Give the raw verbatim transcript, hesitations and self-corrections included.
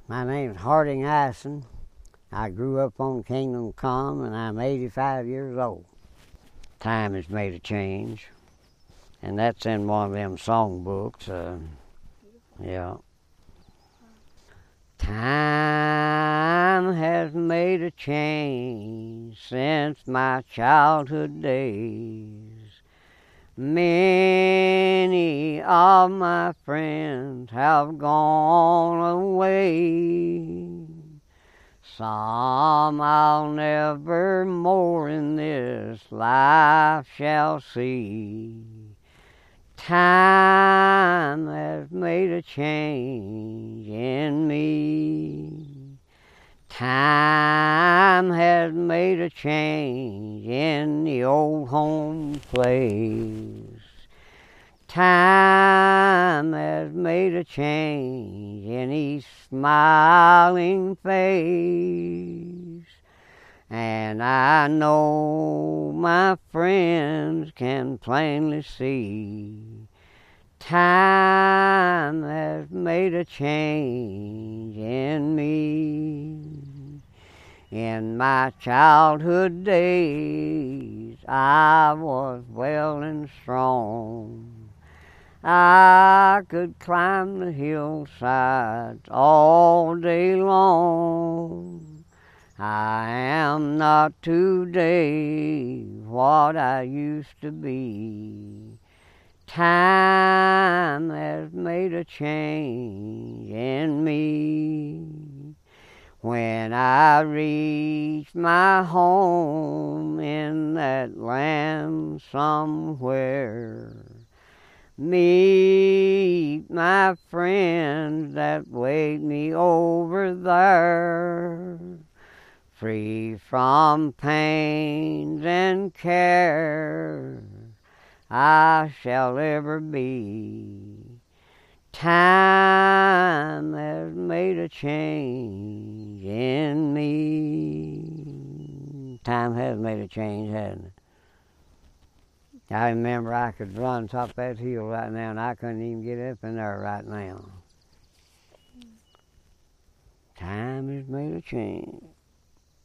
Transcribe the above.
My name's Harding Ison. I grew up on Kingdom Come, and I'm eighty-five years old. Time has made a change, and that's in one of them songbooks. Uh, yeah. Time has made a change since my childhood days. Many of my friends have gone away. Some I'll never more in this life shall see. Time has made a change in me. Time has made a change in the old home place. Time has made a change in his smiling face. And I know my friends can plainly see. Time has made a change in me. In my childhood days, I was well and strong. I could climb the hillsides all day long. I am not today what I used to be. Time has made a change in me. When I reach my home in that land somewhere, meet my friends that wait me over there, free from pains and care, I shall ever be. Time has made a change in me. Time has made a change, hasn't it? I remember I could run top of that hill right now, and I couldn't even get up in there right now. Time has made a change.